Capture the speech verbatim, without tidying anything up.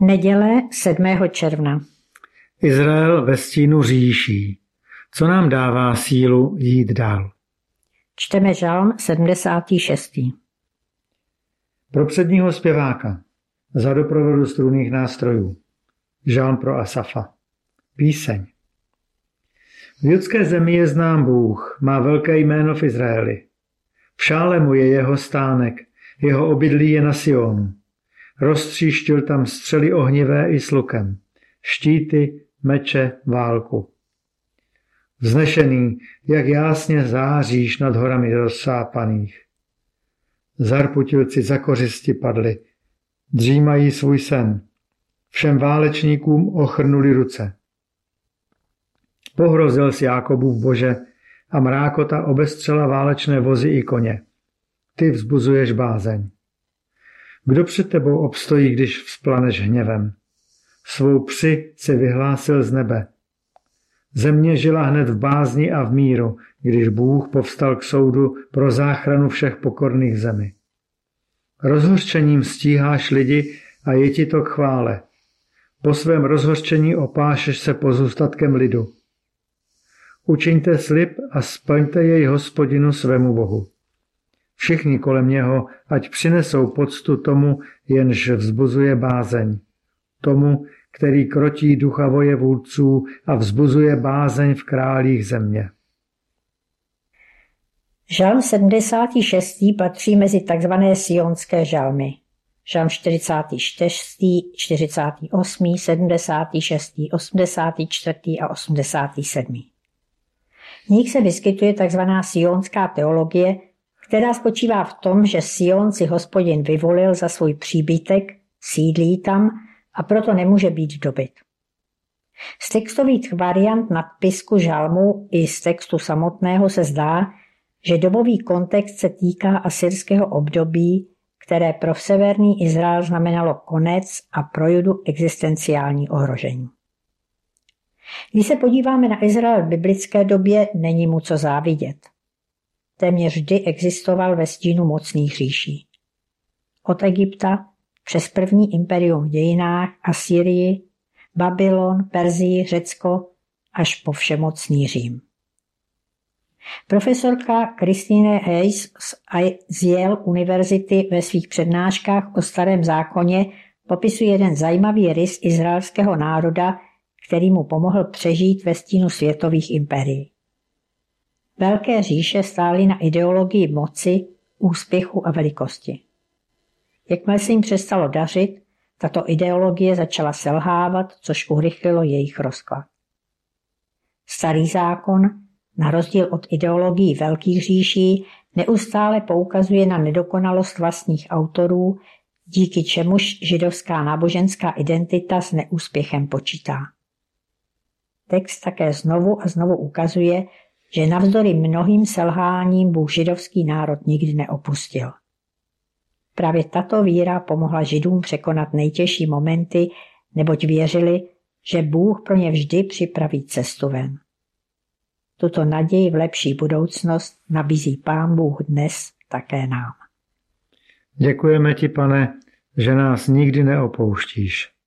Neděle sedmého června. Izrael ve stínu říší. Co nám dává sílu jít dál? Čteme žalm sedmdesátý šestý. Pro předního zpěváka. Za doprovodu strunných nástrojů. Žalm pro Asafa. Píseň. V judské zemi je znám Bůh, má velké jméno v Izraeli. V Šálemu je jeho stánek, jeho obydlí je na Sionu. Roztříštil tam střely ohnivé i s lukem, štíty, meče, válku. Vznešený, jak jásně záříš nad horami rozsápaných. Zarputilci za kořisti padli, dřímají svůj sen. Všem válečníkům ochrnuli ruce. Pohrozil si Jákobův Bože a mrákota obestřela válečné vozy i koně. Ty vzbuzuješ bázeň. Kdo před tebou obstojí, když vzplaneš hněvem? Svou při si vyhlásil z nebe. Země žila hned v bázni a v míru, když Bůh povstal k soudu pro záchranu všech pokorných zemi. Rozhořčením stíháš lidi a je ti to k chvále. Po svém rozhořčení opášeš se pozůstatkem lidu. Učiňte slib a splňte jej Hospodinu svému Bohu. Všichni kolem něho, ať přinesou poctu tomu, jenž vzbuzuje bázeň. Tomu, který krotí ducha vojevůdců a vzbuzuje bázeň v králích země. Žalm sedmdesátý šestý patří mezi tzv. Sionské žalmy. Žalm čtyřicátý čtvrtý, čtyřicátý osmý, sedmdesátý šestý, osmdesátý čtvrtý a osmdesátý sedmý. V nich se vyskytuje tzv. Sionská teologie, která spočívá v tom, že Sion si Hospodin vyvolil za svůj příbytek, sídlí tam a proto nemůže být dobyt. Z textových variant nadpisku žalmu i z textu samotného se zdá, že dobový kontext se týká asyrského období, které pro severní Izrael znamenalo konec a pro Judu existenciální ohrožení. Když se podíváme na Izrael v biblické době, není mu co závidět. Téměř vždy existoval ve stínu mocných říší. Od Egypta přes první imperium v dějinách, Asýrii, Babylon, Perzii, Řecko až po všemocný Řím. Profesorka Christine Hayes z Yale univerzity ve svých přednáškách o Starém zákoně popisuje jeden zajímavý rys izraelského národa, který mu pomohl přežít ve stínu světových imperií. Velké říše stály na ideologii moci, úspěchu a velikosti. Jakmile se jim přestalo dařit, tato ideologie začala selhávat, což urychlilo jejich rozklad. Starý zákon, na rozdíl od ideologií velkých říší, neustále poukazuje na nedokonalost vlastních autorů, díky čemuž židovská náboženská identita s neúspěchem počítá. Text také znovu a znovu ukazuje, že navzdory mnohým selháním Bůh židovský národ nikdy neopustil. Právě tato víra pomohla Židům překonat nejtěžší momenty, neboť věřili, že Bůh pro ně vždy připraví cestu ven. Tuto naději v lepší budoucnost nabízí Pán Bůh dnes také nám. Děkujeme ti, Pane, že nás nikdy neopouštíš.